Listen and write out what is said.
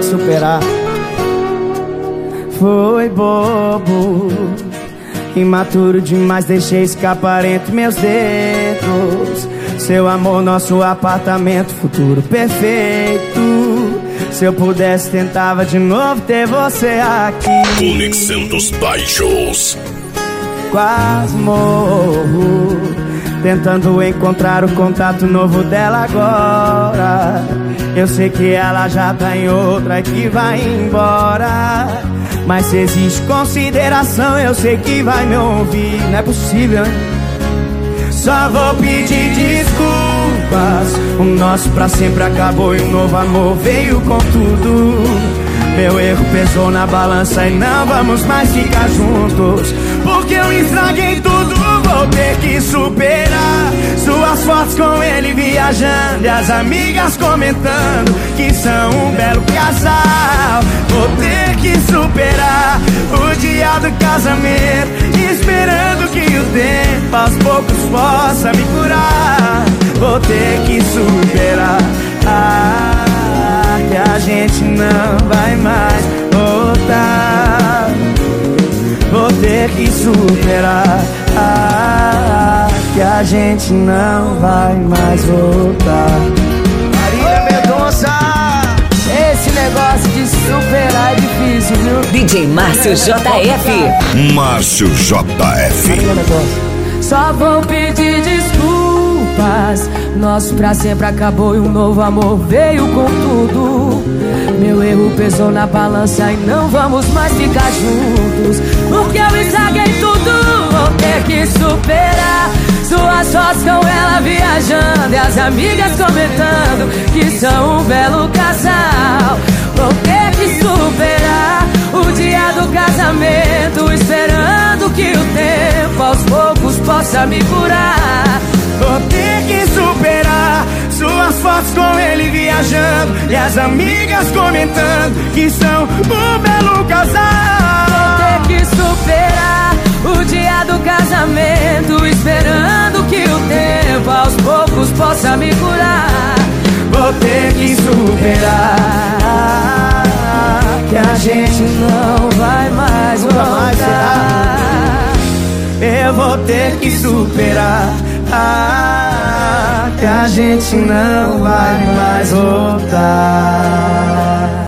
superar. Foi bobo, imaturo demais, deixei escapar entre meus dedos. Seu amor, nosso apartamento, futuro perfeito. Se eu pudesse, tentava de novo ter você aqui. Conexão dos Baixos. Quase morro, tentando encontrar o contato novo dela agora. Eu sei que ela já tá em outra e que vai embora, mas se existe consideração, eu sei que vai me ouvir. Não é possível, hein? Só vou pedir desculpas. O nosso pra sempre acabou e um novo amor veio com tudo. Meu erro pesou na balança e não vamos mais ficar juntos, porque eu estraguei tudo, vou ter que superar. Suas fotos com ele viajando e as amigas comentando que são um belo casal. Vou ter que superar o dia do casamento, esperando que o tempo aos poucos possa me curar. Vou ter que superar que a gente não vai mais voltar. Vou ter que superar que a gente não vai mais voltar. Marília Mendonça, esse negócio de superar é difícil, viu? DJ Márcio JF. Márcio JF. Marília Mendonça. Só vou pedir desculpas. Nosso pra sempre acabou e um novo amor veio com tudo. Meu erro pesou na balança e não vamos mais ficar juntos, porque eu estraguei tudo. Vou ter que superar. Suas fotos com ela viajando e as amigas comentando que são um belo casal. Vou ter que superar o dia do casamento, esperando que o tempo aos poucos possa me curar. Vou ter que superar suas fotos com ele viajando e as amigas comentando que são um belo casal. Vou ter que superar o dia do casamento, esperando que o tempo aos poucos possa me curar. Vou ter que superar que a gente não vai mais voltar. Eu vou ter que superar que a gente não vai mais voltar.